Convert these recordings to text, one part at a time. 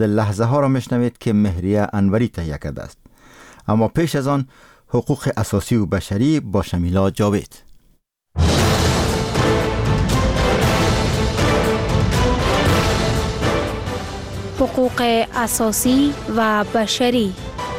لحظه ها را میشنوید که مهریه انوری تهیه کرده است. اما پیش از آن حقوق اساسی و بشری با شمیلا جاوید. حقوق اساسی و بشری.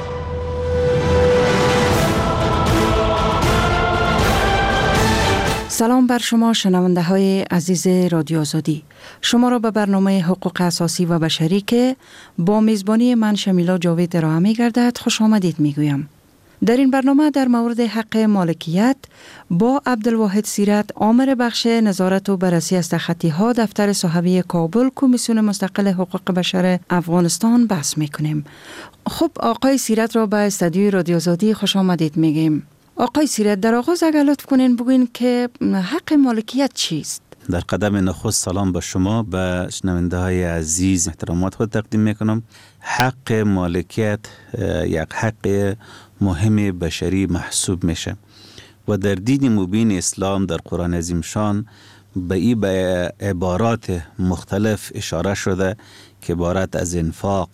سلام بر شما شنونده های عزیز رادیو آزادی. شما را به برنامه حقوق اساسی و بشری که با میزبانی من شمیلا جاوید ارائه می گردد خوش آمدید می گویم. در این برنامه در مورد حق مالکیت با عبدالواحد سیرت، آمر بخش نظارت و بررسی از تخطی ها دفتر صحوی کابل کمیسیون مستقل حقوق بشر افغانستان بحث می کنیم. خب آقای سیرت را به استودیوی رادیو آزادی خوش آمدید می گویم. آقای سیرت، در آغاز اگر لطف کنین بگوین که حق مالکیت چیست؟ در قدم نخست سلام به شما، به شنونده های عزیز احترامات خود تقدیم میکنم. حق مالکیت یک حق مهم بشری محسوب میشه و در دین مبین اسلام در قرآن عظیم شان به این به عبارات مختلف اشاره شده که عبارت از انفاق،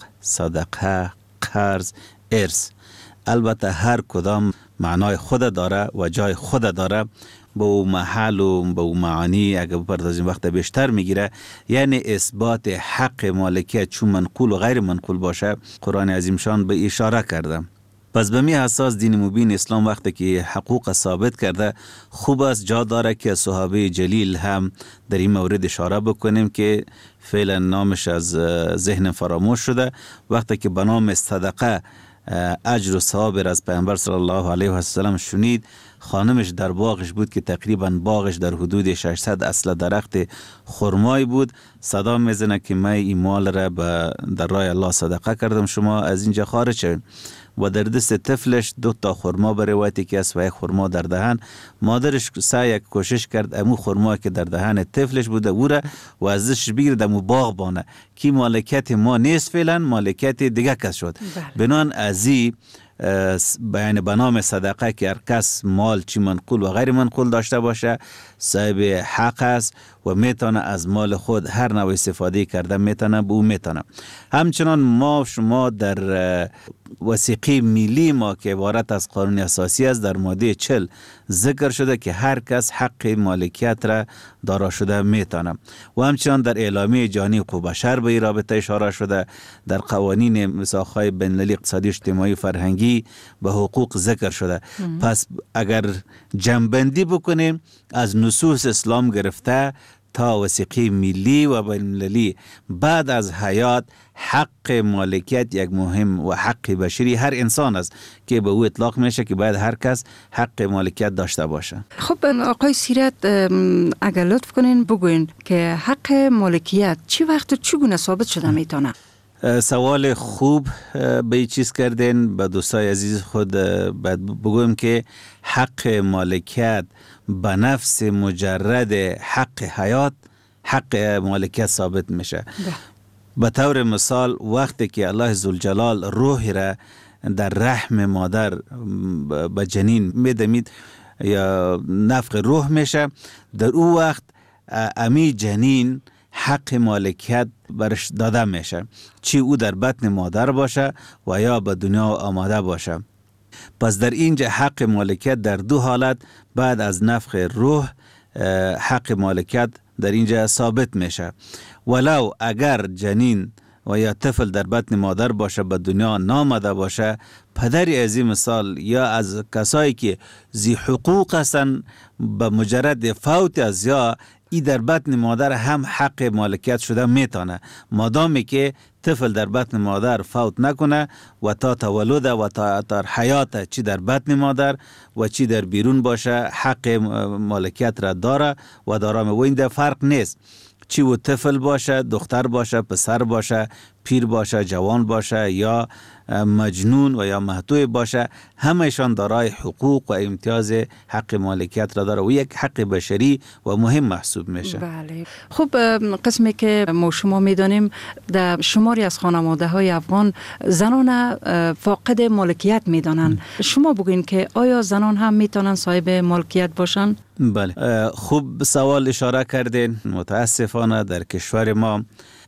صدقه، قرض، ارث. البته هر کدام معنای خود داره و جای خود داره، با او محل و با او معانی اگر بپردازیم وقت بیشتر میگیره. یعنی اثبات حق مالکیت چون منقول و غیر منقول باشه قرآن عظیم شان به اشاره کرده. پس به می اساس دین مبین اسلام وقتی که حقوق ثابت کرده، خوب است جا داره که صحابه جلیل هم در این مورد اشاره بکنیم که فعلا نامش از ذهن فراموش شده. وقتی که به نام صدقه اجر و ثواب از پیامبر صلی الله علیه و سلم شنید، خانمش در باغش بود که تقریبا باغش در حدود 600 اصل درخت خرمای بود. صدا میزنه که من این مال را در راه الله صدقه کردم، شما از اینجا خارج شوید. و در دست طفلش 2 تا خرما به روایتی که است و 1 خرما در دهن. مادرش سعی کوشش کرد امو خرما که در دهن طفلش بوده او را و ازش بگیرد امو باغ بانه که مالکیت ما نیست، فعلا مالکیت دیگه کس شد. بنان ازی بیان به نام صدقه که هر کس مال چی منقول و غیر منقول داشته باشه صاحب حق است و میتونه از مال خود هر نوع استفاده کرده میتونه به او میتونه. همچنان ما شما در وثیقه ملی ما که عبارت از قانون اساسی است در ماده 40 ذکر شده که هر کس حق مالکیت را دارا شده میتونه و همچنان در اعلامیه جهانی حقوق بشر به این رابطه اشاره شده. در قوانین میثاق‌های بین‌المللی اقتصادی اجتماعی فرهنگی به حقوق ذکر شده. پس اگر جمع‌بندی بکنیم از نصوص اسلام گرفته تا وثیقه ملی و بین‌المللی بعد از حیات، حق مالکیت یک مهم و حق بشری هر انسان است که به او اطلاق میشه که باید هر کس حق مالکیت داشته باشه. خب آقای سیرت، اگر لطف کنین بگوین که حق مالکیت چی وقت و چگونه ثابت شده میتونه؟ سوال خوب به این چیز کردین. به دوستای عزیز خود بگویم که حق مالکیت به نفس مجرد حق حیات، حق مالکیت ثابت میشه. به طور مثال وقتی که الله ذوالجلال روح را در رحم مادر به جنین میدمید یا نفخ روح میشه، در او وقت امی جنین حق مالکیت برش داده میشه، چی او در بطن مادر باشه و یا به دنیا آماده باشه. پس در اینجا حق مالکیت در 2 حالت بعد از نفخ روح حق مالکیت در اینجا ثابت میشه. ولو اگر جنین و یا طفل در بطن مادر باشه به دنیا نامده باشه، پدری از این مثال یا از کسایی که ذی حقوق هستن به مجرد فوت از یا ای در بطن مادر هم حق مالکیت شده میتونه، مادامی که طفل در بطن مادر فوت نکنه و تا تولد و تا حیات چی در بطن مادر و چی در بیرون باشه حق مالکیت را داره و دارم. و این در فرق نیست چی و طفل باشه، دختر باشه، پسر باشه، پیر باشه، جوان باشه یا مجنون و یا مهتوی باشه، همهشان دارای حقوق و امتیاز حق مالکیت را داره و یک حق بشری و مهم محسوب میشه. بله. خب قسمی که ما شما میدانیم در شماری از خانواده های افغان زنان فاقد مالکیت میدانند. شما بگوین که آیا زنان هم میتونن صاحب مالکیت باشن؟ بله، خوب سوال اشاره کردین. متاسفانه در کشور ما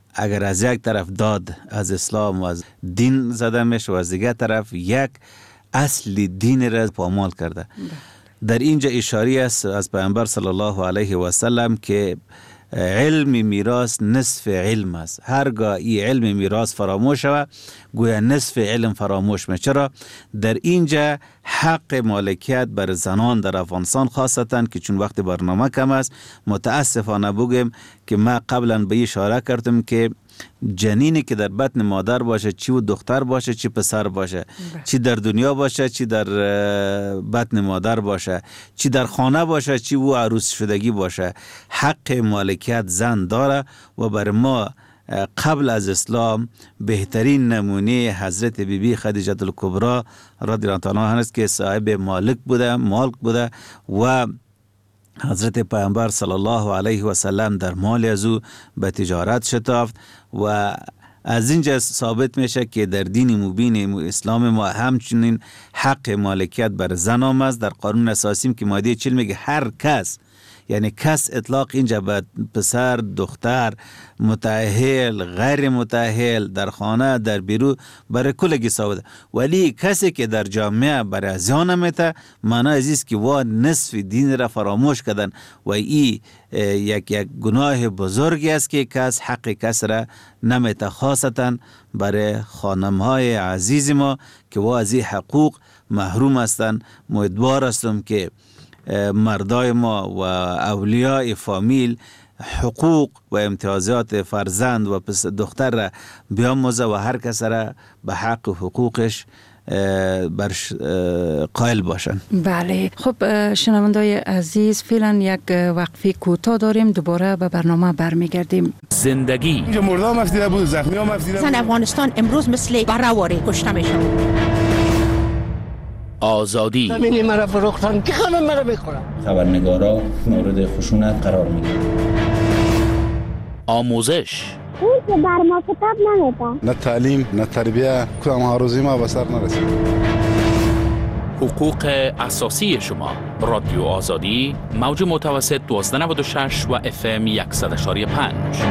اگر از یک طرف داد از اسلام و از دین زده میشه و از دیگر طرف یک اصل دین را پامال کرده. در اینجا اشاره است از پیامبر صلی الله علیه و سلم که علم میراث نصف علم است. هرگاه این علم میراث فراموش شود گویا نصف علم فراموش میشه. چرا؟ در اینجا حق مالکیت بر زنان در افغانستان خاصتا که چون وقت برنامه کم است متاسفانه بگم که ما قبلا به اشاره کردم که جنینی که در بطن مادر باشه، چی و دختر باشه چی پسر باشه، چی در دنیا باشه چی در بطن مادر باشه، چی در خانه باشه چی و عروس شدگی باشه، حق مالکیت زن داره. و بر ما قبل از اسلام بهترین نمونه حضرت بیبی خدیجه الکبری رضی الله عنها است که صاحب مالک بوده و حضرت پیامبر صلی الله علیه و سلم در مال از او به تجارت شتافت. و از اینجا ثابت میشه که در دین مبین اسلام ما همچنین حق مالکیت بر زن آمد. در قانون اساسی که ماده 40 میگه هر کس، یعنی کس اطلاق اینجا به پسر، دختر، متأهل، غیر متأهل، در خانه، در بیرون، برای کلگی ثابت. ولی کسی که در جامعه برای زیان میته معنی عزیز که وا نصف دین را فراموش کردن و این یک گناه بزرگی است که کس حق کس را نمیته، خاصتا برای خانم‌های عزیز ما که وا از این حقوق محروم هستند. امیدوار هستم که مردای ما و اولیاء فامیل حقوق و امتیازات فرزند و دختر را بیاموزه و هر کس را به حق و حقوقش قائل باشن. بله، خب شنوندای عزیز فعلا یک وقفه کوتاه داریم، دوباره به برنامه برمیگردیم. زندگی اینجا مردم مفدیده بود، زخمی ها مفدیده بود. زن افغانستان امروز مثل بره‌واره کشته میشه. آزادی زمینی مرا فروختن که همه مرا میخورن. خبرنگارا مورد خشونت قرار میگیرن. آموزش اون که بر ما کتاب نمیده. نه تعلیم نه تربیه، کدام هاروزی ما به سر نرسید. حقوق اساسی شما. رادیو آزادی، موج متوسط 1296 و FM 100.5.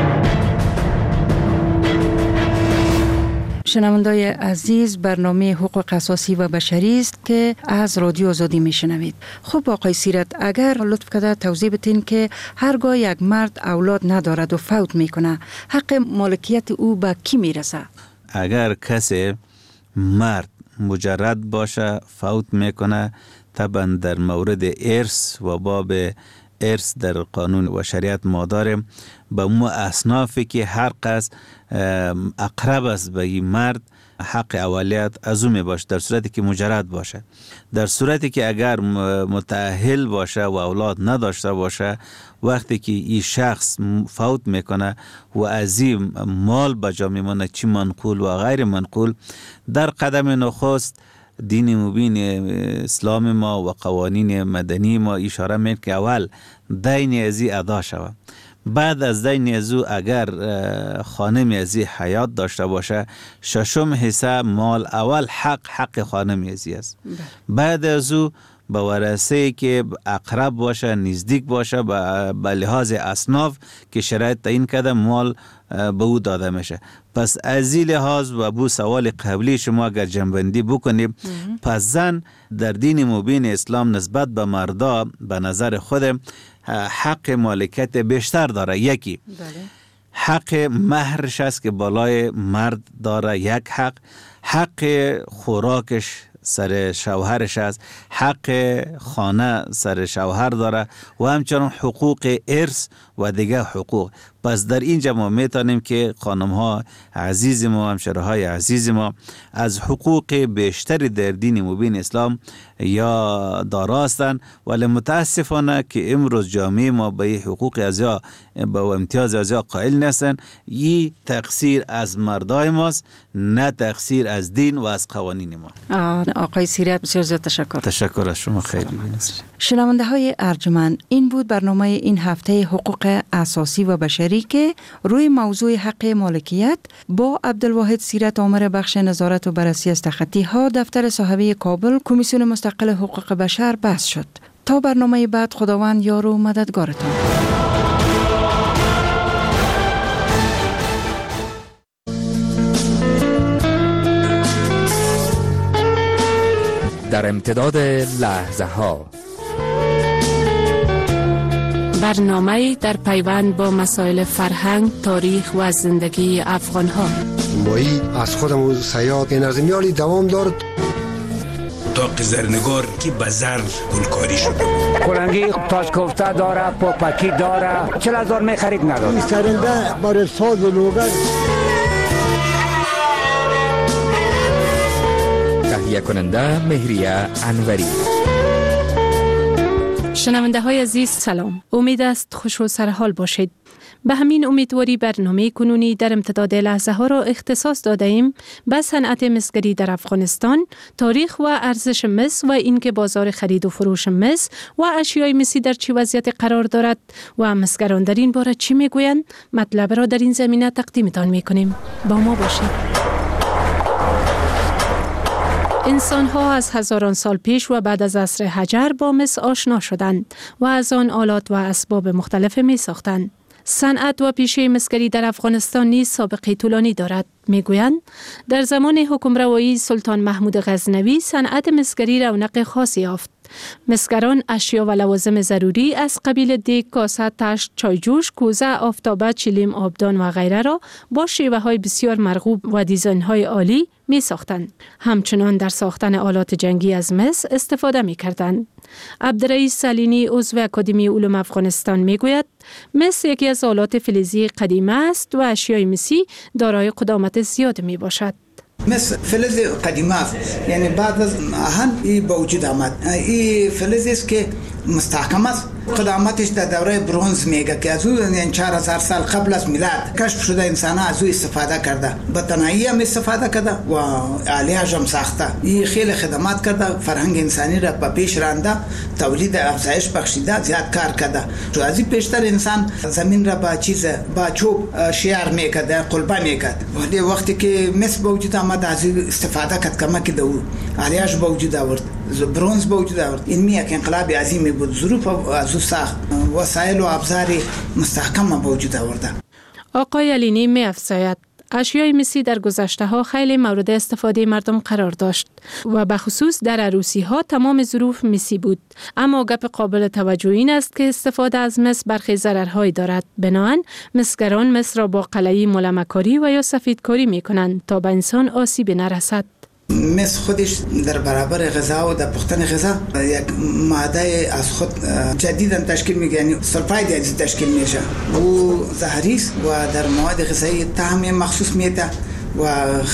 شنوندای عزیز، برنامه حقوق اساسی و بشری است که از رادیو آزادی میشنوید. خب آقای سیرت، اگر لطف کرده توضیح بدین که هرگاه یک مرد اولاد ندارد و فوت میکنه حق مالکیت او به کی میرسه؟ اگر کسی مرد مجرد باشه فوت میکنه، طبعا در مورد ارث و باب ارث در قانون و شریعت ما داریم به مو اصنافی که هر قصد اقرب است به این مرد حق اولیت از او می باشه، در صورتی که مجرد باشه. در صورتی که اگر متأهل باشه و اولاد نداشته باشه، وقتی که این شخص فوت میکنه و از این مال بجا میمونه، چی منقول و غیر منقول، در قدم نخست دین مبین اسلام ما و قوانین مدنی ما اشاره میکنه که اول دین ازی ادا شود. بعد از دین ازو اگر خانم ازی حیات داشته باشه، ششم حصه مال اول حق خانم ازی است. بعد ازو به ورثه که اقرب باشه، نزدیک باشه، به لحاظ اصناف که شرایط تعیین کرده مال به او داده میشه. پس از این لحاظ و بو سوال قبلی شما اگر جنبندی بکنیم، پس زن در دین مبین اسلام نسبت به مردا به نظر خودم حق مالکیت بیشتر داره. یکی حق مهرش است که بالای مرد داره، یک حق خوراکش سر شوهرش است، حق خانه سر شوهر داره و همچنان حقوق ارث و دیگه حقوق. پس در اینجا ما میتونیم که خانم ها عزیز ما، همشهره های عزیز ما از حقوق بیشتری در دین مبین اسلام یا دارا هستند، ولی متاسفانه که امروز جامعه ما به حقوق ازیا به امتیاز ازیا قائل نیستند. این تقصیر از مردای ماست، نه تقصیر از دین و از قوانین ما. آقای سیرت بسیار زیاد تشکر. تشکر از شما، خیلی. شنونده های ارجمند، این بود برنامه این هفته حقوق اساسی و بشری که روی موضوع حق مالکیت با عبدالواحد سیرت آمر بخش نظارت و بررسی از تخطی ها دفتر صاحبه کابل کمیسیون مستقل حقوق بشر بحث شد. تا برنامه بعد، خداوند یار و مددگارتان. در امتداد لحظه ها. برنامه در پیوند با مسائل فرهنگ، تاریخ و زندگی افغان ها. مایی از خودم سیاد نظمیالی دوام دارد. تاق زرنگار که بزر گلکاری شده. کلنگی تاج کوفته داره، پاپکی داره. 40,000 میخرید نداره. این سرنده بار ساز و لوگر. تهیه کننده مهریه انوری. شنونده های عزیز سلام. امید است خوش و سرحال باشید. به همین امیدواری برنامه کنونی در امتداد لحظه ها را اختصاص داده ایم به صنعت مسگری در افغانستان، تاریخ و ارزش مس و اینکه بازار خرید و فروش مس و اشیای مسی در چه وضعیت قرار دارد و مسگران در این باره چی میگویند، مطلب را در این زمینه تقدیمتان میکنیم. با ما باشید. انسان ها از هزاران سال پیش و بعد از عصر حجر با مس آشنا شدند و از آن آلات و اسباب مختلف می ساختند. صنعت و پیشه مسگری در افغانستان نیز سابقه طولانی دارد. میگویند در زمان حکمروایی سلطان محمود غزنوی صنعت مسگری رونق خاصی یافت. مسگران اشیا و لوازم ضروری از قبیل دیگ، کاسه، تشت، چایجوش، کوزه، آفتابه، چلیم، آبدان و غیره را با شیوه های بسیار مرغوب و دیزاین های عالی می ساختند. همچنان در ساختن آلات جنگی از مس استفاده می کردند. عبدالرئیس سالینی عضو اکادمی علوم افغانستان می گوید مس یکی از آلات فلزی قدیمی است و اشیای مسی دارای قدامت زیاد می باشد. مس فلز قدیمی است، یعنی بعد از آهن این به وجود آمد. این فلزی است که مستحکم است. قدامتش در دوره برنز میگه که از اون یعنی 4000 سال قبل از میلاد کشف شده. انسان ها از او استفاده کرده، به تنهایی هم استفاده کرده و آلیه‌اش هم ساخته. این خیلی خدمات کرده، فرهنگ انسانی را به پیش رانده، تولید افزایش بخشیده، زیاد کار کرده. تو از این پیشتر انسان زمین را با چیز با چوب شیار میکرده، قلبه میکرد. ولی وقتی که مس به وجود آمد از استفاده کرد، کمک دو آلیه‌اش به وجود آورد، برنز به وجود آورد. این یک انقلاب عظیمی بود. ظروف از ساخت وسایل و ابزار مستحکم به وجود آورده. آقای علینی می افزاید اشیای مسی در گذشته ها خیلی مورد استفاده مردم قرار داشت و به خصوص در عروسی ها تمام ظروف مسی بود. اما گپ قابل توجه این است که استفاده از مس برخی ضررهایی دارد. بنابراین مسگران مس را با قلعی ملمکاری و یا سفیدکاری می کنند تا به انسان آسیب نرسد. مس خودش در برابر غذا و در پختن غذا یک ماده از خود جدیداً تشکیل میگه، یعنی سلفاید از تشکیل میشه. او زهری است و در مواد غذایی طعم مخصوص میده و